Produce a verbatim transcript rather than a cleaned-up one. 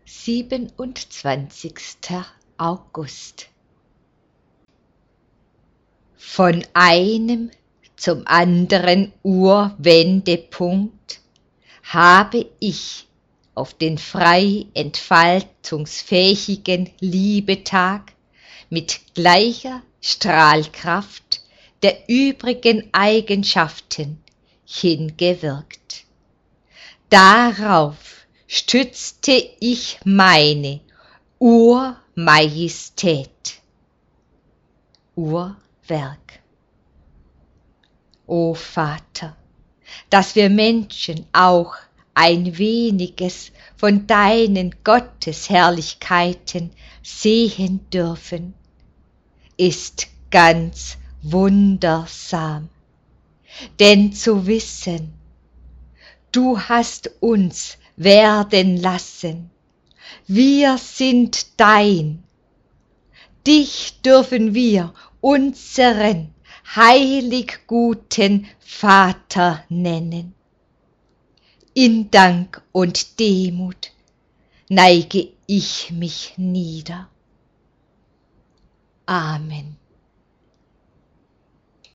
siebenundzwanzigster August. Von einem zum anderen Urwendepunkt habe ich auf den frei entfaltungsfähigen Liebetag mit gleicher Strahlkraft der übrigen Eigenschaften hingewirkt. Darauf stützte ich meine Urmajestät, Urwerk. O Vater, dass wir Menschen auch ein weniges von deinen Gottesherrlichkeiten sehen dürfen, ist ganz wundersam. Denn zu wissen, du hast uns werden lassen, wir sind dein, dich dürfen wir unseren heilig guten Vater nennen. In Dank und Demut neige ich mich nieder. Amen.